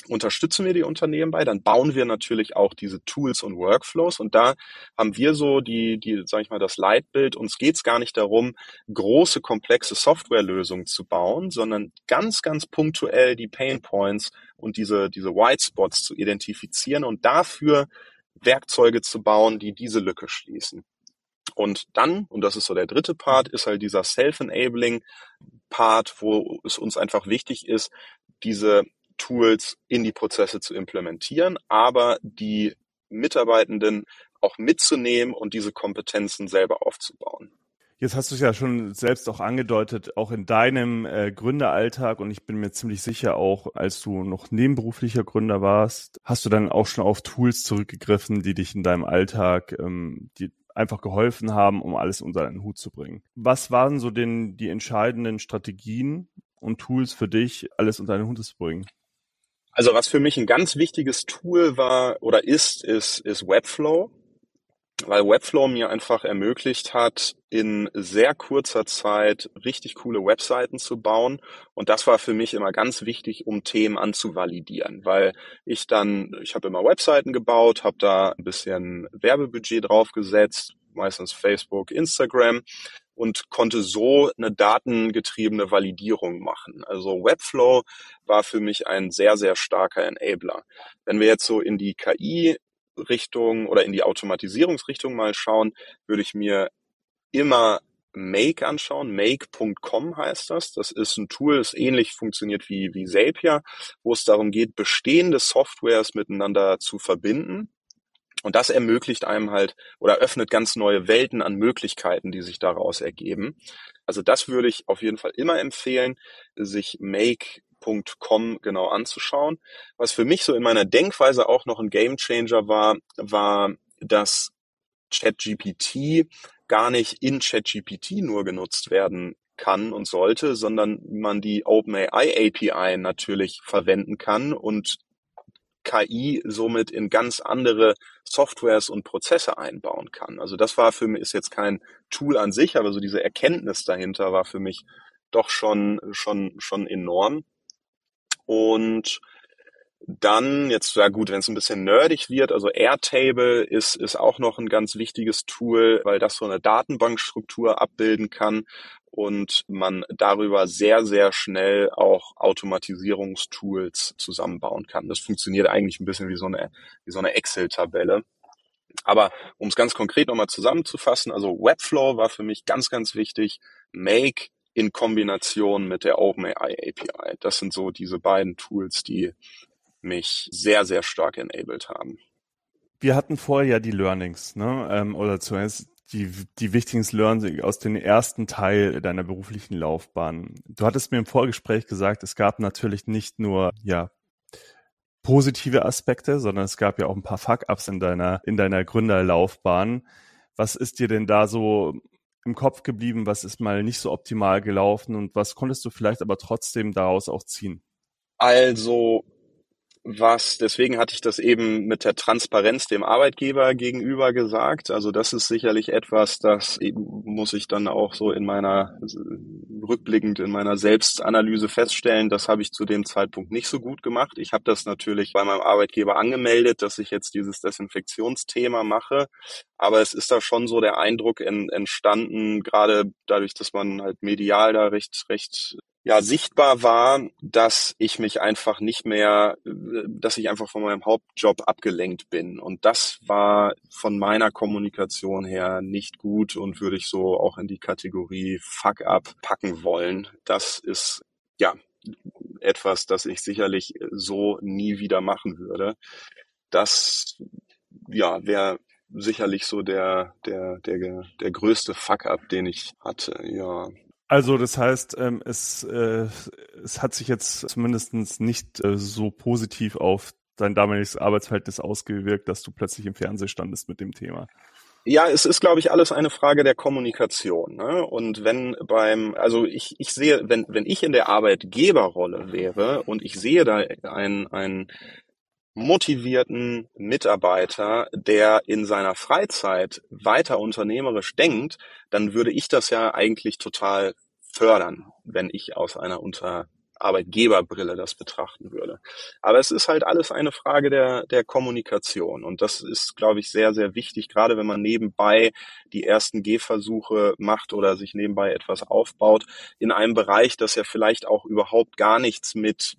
unterstützen wir die Unternehmen bei, dann bauen wir natürlich auch diese Tools und Workflows und da haben wir so sag ich mal, das Leitbild. Uns geht es gar nicht darum, große, komplexe Softwarelösungen zu bauen, sondern ganz, ganz punktuell die Pain Points und diese White Spots zu identifizieren und dafür Werkzeuge zu bauen, die diese Lücke schließen. Und dann, und das ist so der dritte Part, ist halt dieser Self-Enabling Part, wo es uns einfach wichtig ist, diese Tools in die Prozesse zu implementieren, aber die Mitarbeitenden auch mitzunehmen und diese Kompetenzen selber aufzubauen. Jetzt hast du es ja schon selbst auch angedeutet, auch in deinem Gründeralltag, und ich bin mir ziemlich sicher auch, als du noch nebenberuflicher Gründer warst, hast du dann auch schon auf Tools zurückgegriffen, die dich in deinem Alltag, die einfach geholfen haben, um alles unter einen Hut zu bringen. Was waren so die entscheidenden Strategien und Tools für dich, alles unter einen Hut zu bringen? Also was für mich ein ganz wichtiges Tool war oder ist Webflow, weil Webflow mir einfach ermöglicht hat, in sehr kurzer Zeit richtig coole Webseiten zu bauen. Und das war für mich immer ganz wichtig, um Themen anzuvalidieren, weil ich habe immer Webseiten gebaut, habe da ein bisschen Werbebudget draufgesetzt, meistens Facebook, Instagram, und konnte so eine datengetriebene Validierung machen. Also Webflow war für mich ein sehr, sehr starker Enabler. Wenn wir jetzt so in die KI-Richtung oder in die Automatisierungsrichtung mal schauen, würde ich mir immer Make anschauen. Make.com heißt das. Das ist ein Tool, das ähnlich funktioniert wie Zapier, wo es darum geht, bestehende Softwares miteinander zu verbinden. Und das ermöglicht einem halt oder öffnet ganz neue Welten an Möglichkeiten, die sich daraus ergeben. Also das würde ich auf jeden Fall immer empfehlen, sich Make.com genau anzuschauen. Was für mich so in meiner Denkweise auch noch ein Gamechanger war, dass ChatGPT gar nicht in ChatGPT nur genutzt werden kann und sollte, sondern man die OpenAI API natürlich verwenden kann und KI somit in ganz andere Softwares und Prozesse einbauen kann. Also das war für mich, ist jetzt kein Tool an sich, aber so diese Erkenntnis dahinter war für mich doch schon enorm. Und dann, jetzt, ja gut, wenn es ein bisschen nerdig wird, also Airtable ist auch noch ein ganz wichtiges Tool, weil das so eine Datenbankstruktur abbilden kann und man darüber sehr, sehr schnell auch Automatisierungstools zusammenbauen kann. Das funktioniert eigentlich ein bisschen wie so eine Excel-Tabelle. Aber um es ganz konkret nochmal zusammenzufassen, also Webflow war für mich ganz, ganz wichtig. Make in Kombination mit der OpenAI API. Das sind so diese beiden Tools, die mich sehr, sehr stark enabled haben. Wir hatten vorher ja die Learnings, ne? Oder zumindest die wichtigsten Learnings aus dem ersten Teil deiner beruflichen Laufbahn. Du hattest mir im Vorgespräch gesagt, es gab natürlich nicht nur positive Aspekte, sondern es gab ja auch ein paar Fuck-ups in deiner Gründerlaufbahn. Was ist dir denn da so im Kopf geblieben? Was ist mal nicht so optimal gelaufen und was konntest du vielleicht aber trotzdem daraus auch ziehen? Also deswegen hatte ich das eben mit der Transparenz dem Arbeitgeber gegenüber gesagt. Also das ist sicherlich etwas, das eben muss ich dann auch so rückblickend in meiner Selbstanalyse feststellen, das habe ich zu dem Zeitpunkt nicht so gut gemacht. Ich habe das natürlich bei meinem Arbeitgeber angemeldet, dass ich jetzt dieses Desinfektionsthema mache. Aber es ist da schon so der Eindruck entstanden, gerade dadurch, dass man halt medial da recht sichtbar war, dass ich einfach von meinem Hauptjob abgelenkt bin. Und das war von meiner Kommunikation her nicht gut und würde ich so auch in die Kategorie Fuck-up packen wollen. Das ist etwas, das ich sicherlich so nie wieder machen würde. Das wäre sicherlich so der größte Fuck-up, den ich hatte, ja. Also das heißt, es hat sich jetzt zumindest nicht so positiv auf dein damaliges Arbeitsverhältnis ausgewirkt, dass du plötzlich im Fernsehen standest mit dem Thema. Ja, es ist, glaube ich, alles eine Frage der Kommunikation, ne? Und ich sehe, wenn ich in der Arbeitgeberrolle wäre und ich sehe da einen motivierten Mitarbeiter, der in seiner Freizeit weiter unternehmerisch denkt, dann würde ich das ja eigentlich total fördern, wenn ich aus einer Arbeitgeberbrille das betrachten würde. Aber es ist halt alles eine Frage der Kommunikation. Und das ist, glaube ich, sehr, sehr wichtig, gerade wenn man nebenbei die ersten Gehversuche macht oder sich nebenbei etwas aufbaut, in einem Bereich, das ja vielleicht auch überhaupt gar nichts mit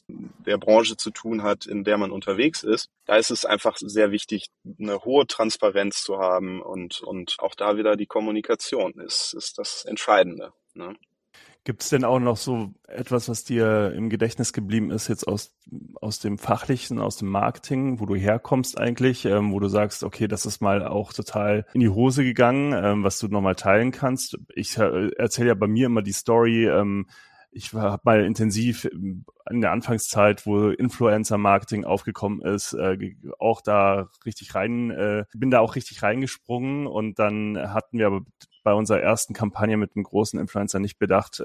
der Branche zu tun hat, in der man unterwegs ist. Da ist es einfach sehr wichtig, eine hohe Transparenz zu haben und auch da wieder die Kommunikation ist das Entscheidende, ne? Gibt es denn auch noch so etwas, was dir im Gedächtnis geblieben ist, jetzt aus dem Fachlichen, aus dem Marketing, wo du herkommst eigentlich, wo du sagst, okay, das ist mal auch total in die Hose gegangen, was du nochmal teilen kannst? Ich erzähle ja bei mir immer die Story, ich habe mal intensiv in der Anfangszeit, wo Influencer-Marketing aufgekommen ist, auch da richtig bin da auch richtig reingesprungen und dann hatten wir aber bei unserer ersten Kampagne mit einem großen Influencer nicht bedacht,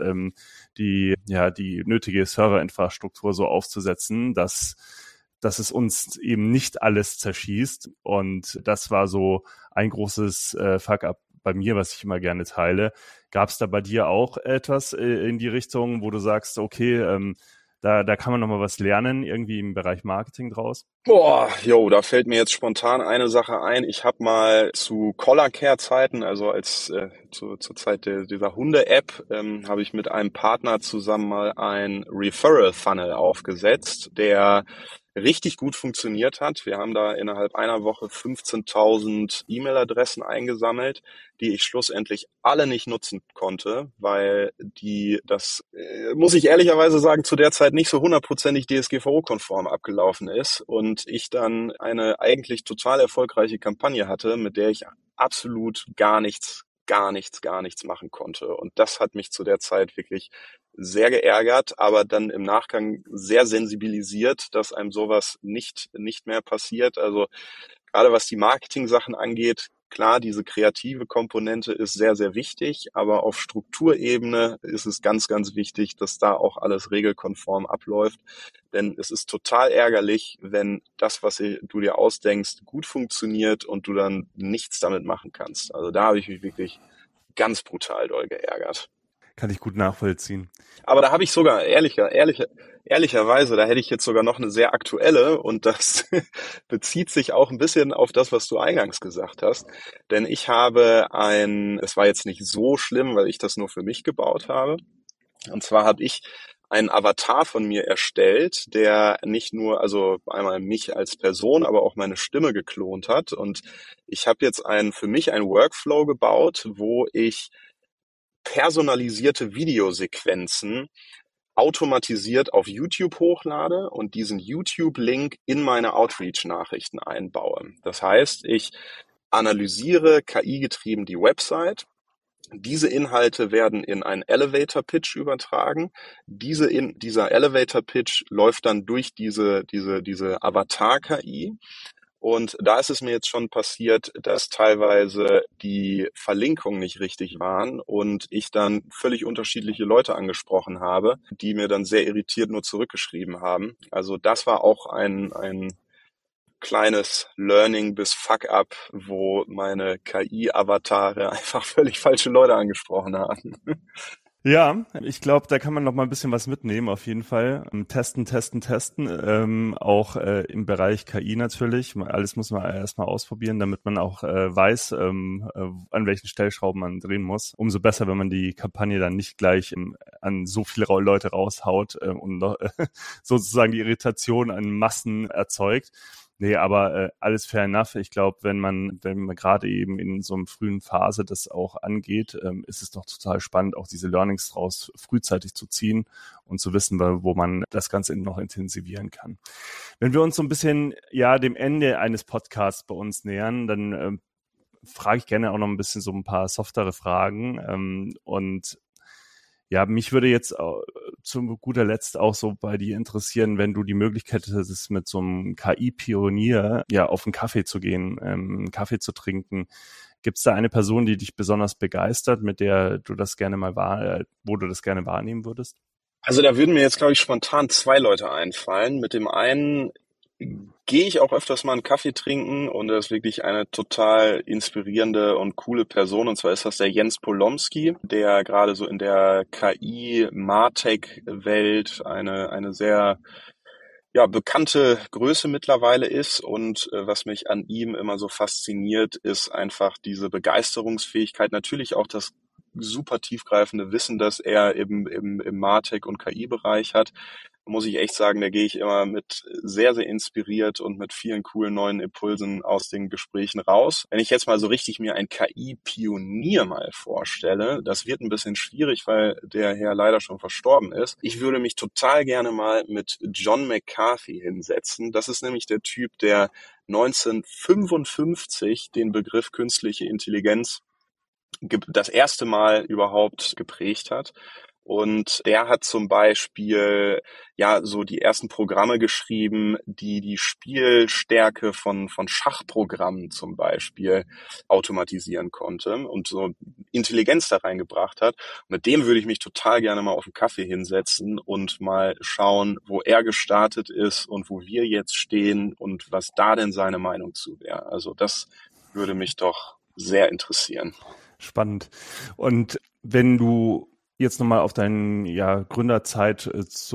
die nötige Serverinfrastruktur so aufzusetzen, dass es uns eben nicht alles zerschießt. Und das war so ein großes Fuck-up bei mir, was ich immer gerne teile. Gab es da bei dir auch etwas in die Richtung, wo du sagst, okay, da kann man nochmal was lernen, irgendwie im Bereich Marketing draus? Da fällt mir jetzt spontan eine Sache ein. Ich habe mal zu Collar Care Zeiten, also zur Zeit dieser Hunde-App, habe ich mit einem Partner zusammen mal ein Referral-Funnel aufgesetzt, der richtig gut funktioniert hat. Wir haben da innerhalb einer Woche 15.000 E-Mail-Adressen eingesammelt, die ich schlussendlich alle nicht nutzen konnte, weil das muss ich ehrlicherweise sagen, zu der Zeit nicht so hundertprozentig DSGVO-konform abgelaufen ist und ich dann eine eigentlich total erfolgreiche Kampagne hatte, mit der ich absolut gar nichts machen konnte. Und das hat mich zu der Zeit wirklich sehr geärgert, aber dann im Nachgang sehr sensibilisiert, dass einem sowas nicht mehr passiert. Also gerade was die Marketing-Sachen angeht, klar, diese kreative Komponente ist sehr, sehr wichtig, aber auf Strukturebene ist es ganz, ganz wichtig, dass da auch alles regelkonform abläuft. Denn es ist total ärgerlich, wenn das, was du dir ausdenkst, gut funktioniert und du dann nichts damit machen kannst. Also da habe ich mich wirklich ganz brutal doll geärgert. Kann ich gut nachvollziehen. Aber da habe ich sogar, ehrlicherweise, da hätte ich jetzt sogar noch eine sehr aktuelle und das bezieht sich auch ein bisschen auf das, was du eingangs gesagt hast. Denn es war jetzt nicht so schlimm, weil ich das nur für mich gebaut habe. Und zwar habe ich einen Avatar von mir erstellt, der nicht nur, also einmal mich als Person, aber auch meine Stimme geklont hat. Und ich habe jetzt für mich einen Workflow gebaut, wo ich personalisierte Videosequenzen automatisiert auf YouTube hochlade und diesen YouTube-Link in meine Outreach-Nachrichten einbaue. Das heißt, ich analysiere KI-getrieben die Website. Diese Inhalte werden in einen Elevator-Pitch übertragen. Dieser Elevator-Pitch läuft dann durch diese Avatar-KI. Und da ist es mir jetzt schon passiert, dass teilweise die Verlinkungen nicht richtig waren und ich dann völlig unterschiedliche Leute angesprochen habe, die mir dann sehr irritiert nur zurückgeschrieben haben. Also das war auch ein kleines Learning bis Fuck-up, wo meine KI-Avatare einfach völlig falsche Leute angesprochen haben. Ja, ich glaube, da kann man noch mal ein bisschen was mitnehmen, auf jeden Fall. Testen. Auch im Bereich KI natürlich. Alles muss man erstmal ausprobieren, damit man auch weiß, an welchen Stellschrauben man drehen muss. Umso besser, wenn man die Kampagne dann nicht gleich an so viele Leute raushaut und sozusagen die Irritation an Massen erzeugt. Nee, aber alles fair enough. Ich glaube, wenn man gerade eben in so einer frühen Phase das auch angeht, ist es doch total spannend, auch diese Learnings draus frühzeitig zu ziehen und zu wissen, wo man das Ganze noch intensivieren kann. Wenn wir uns so ein bisschen dem Ende eines Podcasts bei uns nähern, dann frage ich gerne auch noch ein bisschen so ein paar softere Fragen und ja, mich würde jetzt zu guter Letzt auch so bei dir interessieren, wenn du die Möglichkeit hättest, mit so einem KI-Pionier auf einen Kaffee zu gehen, einen Kaffee zu trinken. Gibt es da eine Person, die dich besonders begeistert, mit der du das gerne wo du das gerne wahrnehmen würdest? Also da würden mir jetzt, glaube ich, spontan zwei Leute einfallen. Mit dem einen gehe ich auch öfters mal einen Kaffee trinken und er ist wirklich eine total inspirierende und coole Person. Und zwar ist das der Jens Polomski, der gerade so in der KI-MarTech-Welt eine sehr bekannte Größe mittlerweile ist. Und was mich an ihm immer so fasziniert, ist einfach diese Begeisterungsfähigkeit, natürlich auch das super tiefgreifende Wissen, das er im MarTech- und KI-Bereich hat. Muss ich echt sagen, da gehe ich immer mit sehr, sehr inspiriert und mit vielen coolen neuen Impulsen aus den Gesprächen raus. Wenn ich jetzt mal so richtig mir einen KI-Pionier mal vorstelle, das wird ein bisschen schwierig, weil der Herr leider schon verstorben ist. Ich würde mich total gerne mal mit John McCarthy hinsetzen. Das ist nämlich der Typ, der 1955 den Begriff künstliche Intelligenz das erste Mal überhaupt geprägt hat. Und der hat zum Beispiel so die ersten Programme geschrieben, die Spielstärke von Schachprogrammen zum Beispiel automatisieren konnte und so Intelligenz da reingebracht hat. Mit dem würde ich mich total gerne mal auf einen Kaffee hinsetzen und mal schauen, wo er gestartet ist und wo wir jetzt stehen und was da denn seine Meinung zu wäre. Also das würde mich doch sehr interessieren. Spannend. Und wenn du jetzt nochmal auf deine Gründerzeit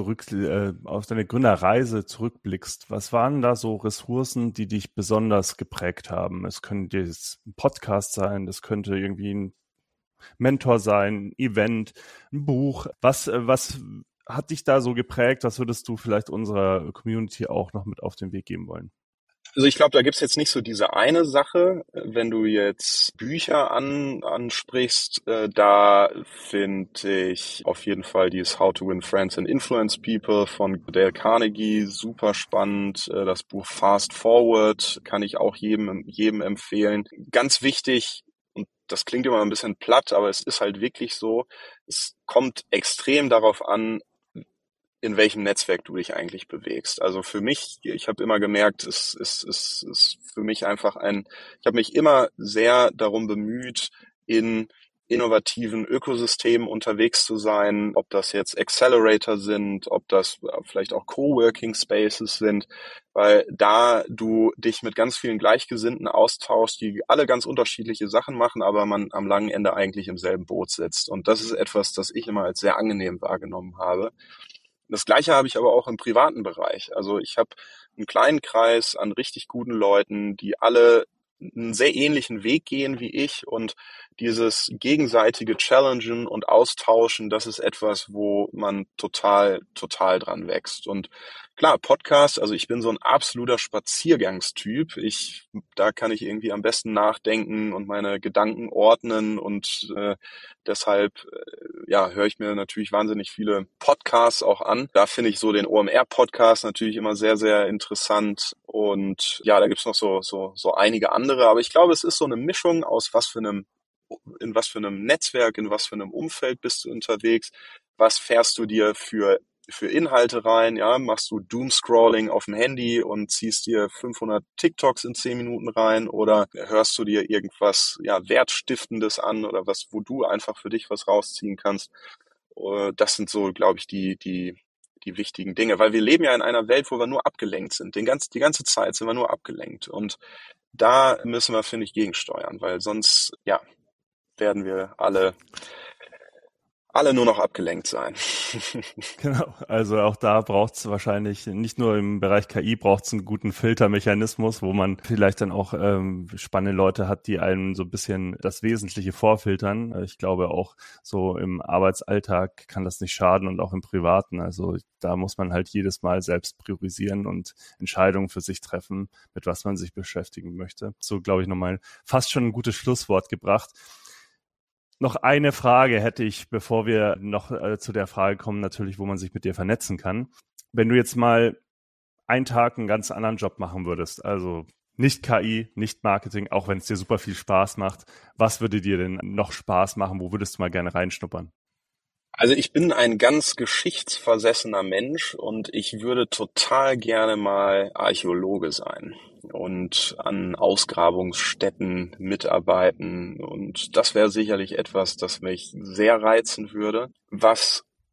auf deine Gründerreise zurückblickst, was waren da so Ressourcen, die dich besonders geprägt haben? Es könnte jetzt ein Podcast sein, das könnte irgendwie ein Mentor sein, ein Event, ein Buch. Was hat dich da so geprägt? Was würdest du vielleicht unserer Community auch noch mit auf den Weg geben wollen? Also ich glaube, da gibt's jetzt nicht so diese eine Sache. Wenn du jetzt Bücher ansprichst, da finde ich auf jeden Fall dieses How to Win Friends and Influence People von Dale Carnegie super spannend. Das Buch Fast Forward kann ich auch jedem empfehlen. Ganz wichtig, und das klingt immer ein bisschen platt, aber es ist halt wirklich so, es kommt extrem darauf an, in welchem Netzwerk du dich eigentlich bewegst. Also für mich, ich habe immer gemerkt, es ist für mich einfach ich habe mich immer sehr darum bemüht, in innovativen Ökosystemen unterwegs zu sein, ob das jetzt Accelerator sind, ob das vielleicht auch Coworking Spaces sind, weil da du dich mit ganz vielen Gleichgesinnten austauschst, die alle ganz unterschiedliche Sachen machen, aber man am langen Ende eigentlich im selben Boot sitzt. Und das ist etwas, das ich immer als sehr angenehm wahrgenommen habe. Das Gleiche habe ich aber auch im privaten Bereich. Also ich habe einen kleinen Kreis an richtig guten Leuten, die alle einen sehr ähnlichen Weg gehen wie ich, und dieses gegenseitige Challengen und Austauschen, das ist etwas, wo man total dran wächst. Und klar, Podcast, also ich bin so ein absoluter Spaziergangstyp. Da kann ich irgendwie am besten nachdenken und meine Gedanken ordnen, und deshalb höre ich mir natürlich wahnsinnig viele Podcasts auch an. Da finde ich so den OMR-Podcast natürlich immer sehr, sehr interessant. Und ja, da gibt's noch so einige andere. Aber ich glaube, es ist so eine Mischung aus in was für einem Netzwerk, in was für einem Umfeld bist du unterwegs, was fährst du dir für Inhalte rein, ja, machst du Doomscrolling auf dem Handy und ziehst dir 500 TikToks in 10 Minuten rein, oder hörst du dir irgendwas, Wertstiftendes an oder was, wo du einfach für dich was rausziehen kannst. Das sind so, glaube ich, die wichtigen Dinge, weil wir leben ja in einer Welt, wo wir nur abgelenkt sind. Die ganze Zeit sind wir nur abgelenkt, und da müssen wir, finde ich, gegensteuern, weil sonst, werden wir alle nur noch abgelenkt sein. Genau, also auch da braucht es wahrscheinlich, nicht nur im Bereich KI, braucht es einen guten Filtermechanismus, wo man vielleicht dann auch spannende Leute hat, die einem so ein bisschen das Wesentliche vorfiltern. Ich glaube auch so im Arbeitsalltag kann das nicht schaden, und auch im Privaten. Also da muss man halt jedes Mal selbst priorisieren und Entscheidungen für sich treffen, mit was man sich beschäftigen möchte. So, glaube ich, nochmal fast schon ein gutes Schlusswort gebracht. Noch eine Frage hätte ich, bevor wir noch zu der Frage kommen, natürlich, wo man sich mit dir vernetzen kann. Wenn du jetzt mal einen Tag einen ganz anderen Job machen würdest, also nicht KI, nicht Marketing, auch wenn es dir super viel Spaß macht, was würde dir denn noch Spaß machen? Wo würdest du mal gerne reinschnuppern? Also ich bin ein ganz geschichtsversessener Mensch, und ich würde total gerne mal Archäologe sein und an Ausgrabungsstätten mitarbeiten. Und das wäre sicherlich etwas, das mich sehr reizen würde. Was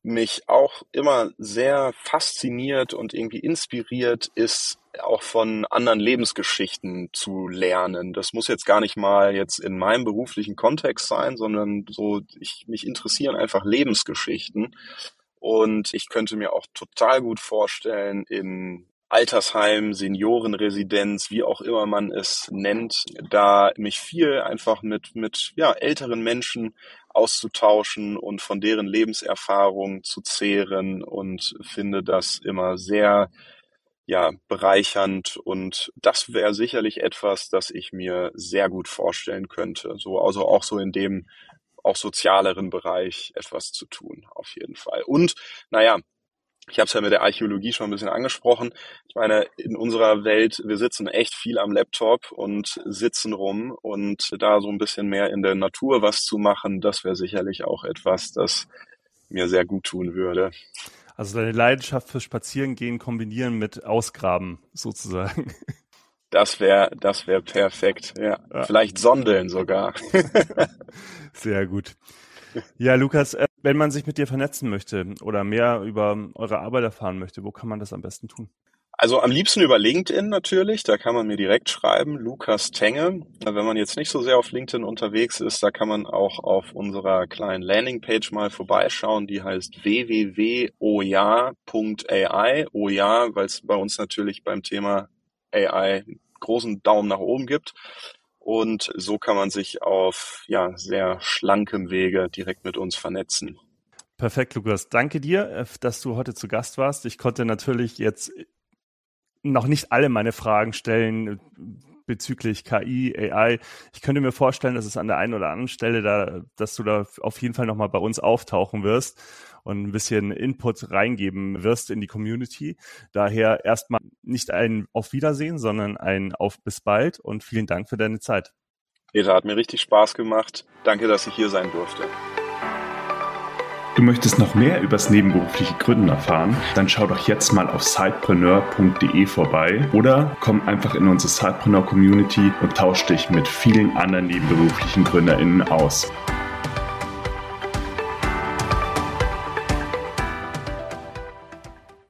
mich auch immer sehr fasziniert und irgendwie inspiriert, ist auch von anderen Lebensgeschichten zu lernen. Das muss jetzt gar nicht mal jetzt in meinem beruflichen Kontext sein, sondern so, mich interessieren einfach Lebensgeschichten. Und ich könnte mir auch total gut vorstellen, in Altersheim, Seniorenresidenz, wie auch immer man es nennt, da mich viel einfach mit älteren Menschen auszutauschen und von deren Lebenserfahrung zu zehren, und finde das immer sehr bereichernd, und das wäre sicherlich etwas, das ich mir sehr gut vorstellen könnte. So, also auch so in dem auch sozialeren Bereich etwas zu tun, auf jeden Fall. Und ich habe es ja mit der Archäologie schon ein bisschen angesprochen. Ich meine, in unserer Welt, wir sitzen echt viel am Laptop und sitzen rum, und da so ein bisschen mehr in der Natur was zu machen, das wäre sicherlich auch etwas, das mir sehr gut tun würde. Also deine Leidenschaft fürs Spazierengehen kombinieren mit Ausgraben sozusagen. Das wäre perfekt, ja. Vielleicht sondeln sogar. Sehr gut. Ja, Lukas, wenn man sich mit dir vernetzen möchte oder mehr über eure Arbeit erfahren möchte, wo kann man das am besten tun? Also am liebsten über LinkedIn natürlich, da kann man mir direkt schreiben, Lukas Tenge. Wenn man jetzt nicht so sehr auf LinkedIn unterwegs ist, da kann man auch auf unserer kleinen Landingpage mal vorbeischauen, die heißt www.oja.ai. Oja, weil es bei uns natürlich beim Thema AI einen großen Daumen nach oben gibt. Und so kann man sich auf sehr schlankem Wege direkt mit uns vernetzen. Perfekt, Lukas. Danke dir, dass du heute zu Gast warst. Ich konnte natürlich jetzt noch nicht alle meine Fragen stellen bezüglich KI, AI. Ich könnte mir vorstellen, dass es an der einen oder anderen Stelle dass du da auf jeden Fall nochmal bei uns auftauchen wirst und ein bisschen Input reingeben wirst in die Community. Daher erstmal nicht ein Auf Wiedersehen, sondern ein Auf bis bald, und vielen Dank für deine Zeit. Peter, hat mir richtig Spaß gemacht. Danke, dass ich hier sein durfte. Du möchtest noch mehr übers nebenberufliche Gründen erfahren? Dann schau doch jetzt mal auf sidepreneur.de vorbei oder komm einfach in unsere Sidepreneur Community und tausch dich mit vielen anderen nebenberuflichen GründerInnen aus.